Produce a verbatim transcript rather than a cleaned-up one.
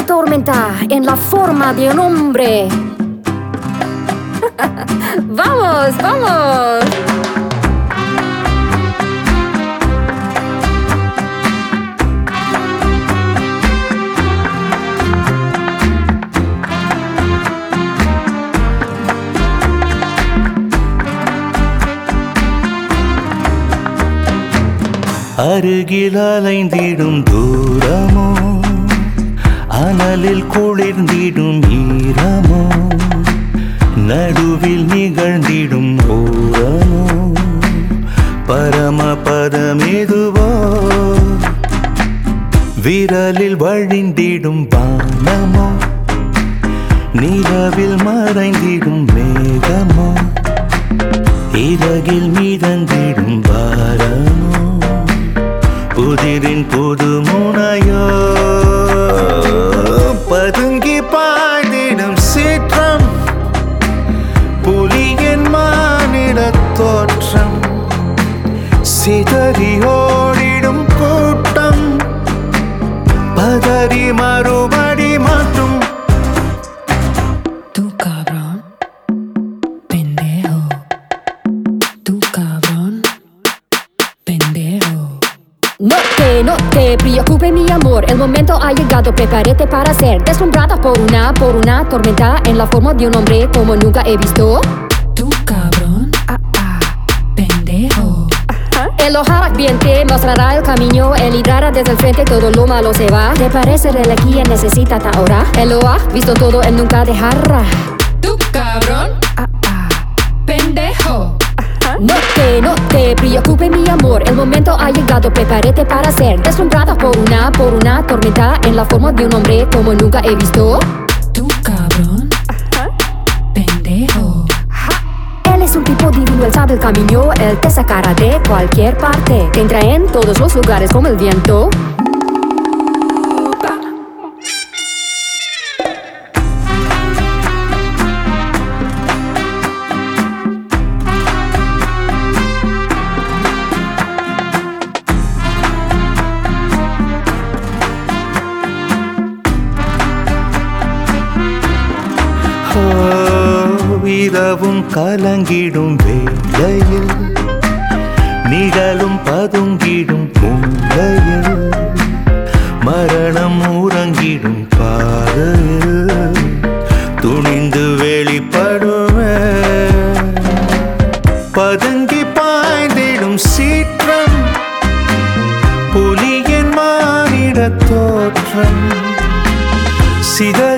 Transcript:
una tormenta en la forma de un hombre. ¡Vamos, vamos! அருகில் அலைந்திடும் தூரமோ, அனலில் குளிர்ந்திடும் ஈரமோ, நடுவில் நிகழ்ந்திடும் ஓரமோ, பரமபதமெதுவோ, விரலில் வழிந்திடும் வானமோ, நிலவில் மறைந்திடும் மேகமோ, இறகில் மிதந்திடும் வாரமோ, புதிரின் புது முனையோ, பதுங்கி பாய்ந்திடும் சீற்றம், புலியின் மானிட தோற்றம், சிதறி ஓடிடும் கூட்டம், பதறி மறுபடி மாற்றும். Tu cabrón, pendejo. Tu cabrón, pendejo. No te, no te preocupes mi amor, el momento ha llegado, prepárate para ser deslumbrada por una, por una tormenta en la forma de un hombre como nunca he visto. Tu cabrón, Ah, ah. pendejo. El ojar ardiente mostrará el camino, él librará desde el frente, todo lo malo se va. ¿Te parece el que necesita ahora? Él lo ha visto todo, él nunca dejará. Tu cabrón, Ah, ah. pendejo. No te, no te preocupes mi amor, el momento ha llegado, prepárate para ser deslumbrada por una, por una tormenta en la forma de un hombre como nunca he visto. Tu cabrón, pendejo. Él es un tipo divino, él sabe el camino, él te sacará de cualquier parte, te entra en todos los lugares como el viento. இரவும் கலங்கிடும் வேளையில், நிழலும் பதுங்கிடும் மூளையில், மரணம் உறங்கிடும் பாதையில், துணிந்து வெளிப்படுவே, பதுங்கி பாய்ந்திடும் சீற்றம், புலியின் மானிட தோற்றம், சித